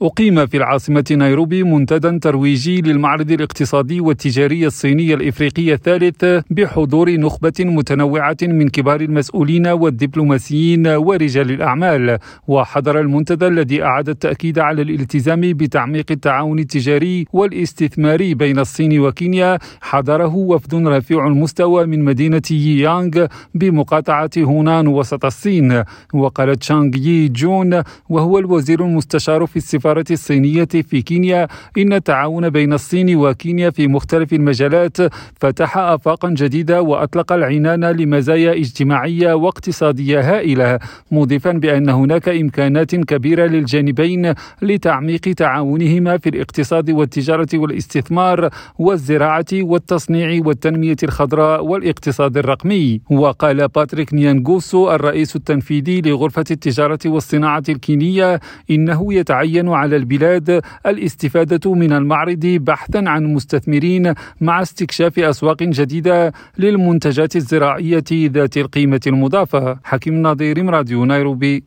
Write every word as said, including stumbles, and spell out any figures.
أقيم في العاصمة نيروبي منتدى ترويجي للمعرض الاقتصادي والتجاري الصيني الإفريقي الثالث بحضور نخبة متنوعة من كبار المسؤولين والدبلوماسيين ورجال الأعمال. وحضر المنتدى الذي أعاد التأكيد على الالتزام بتعميق التعاون التجاري والاستثماري بين الصين وكينيا، حضره وفد رفيع المستوى من مدينة ييانغ بمقاطعة هونان وسط الصين. وقال تشانغ يي جون وهو الوزير المستشار في السفارة الصينية في كينيا إن التعاون بين الصين وكينيا في مختلف المجالات فتح آفاقا جديدة وأطلق العنان لمزايا اجتماعية واقتصادية هائلة، مضيفا بأن هناك إمكانات كبيرة للجانبين لتعميق تعاونهما في الاقتصاد والتجارة والاستثمار والزراعة والتصنيع والتنمية الخضراء والاقتصاد الرقمي. وقال باتريك نيانغوسو الرئيس التنفيذي لغرفة التجارة والصناعة الكينية إنه يتعين على البلاد الاستفادة من المعرض بحثا عن مستثمرين مع استكشاف أسواق جديدة للمنتجات الزراعية ذات القيمة المضافة. حكيم نظير، راديو نيروبي.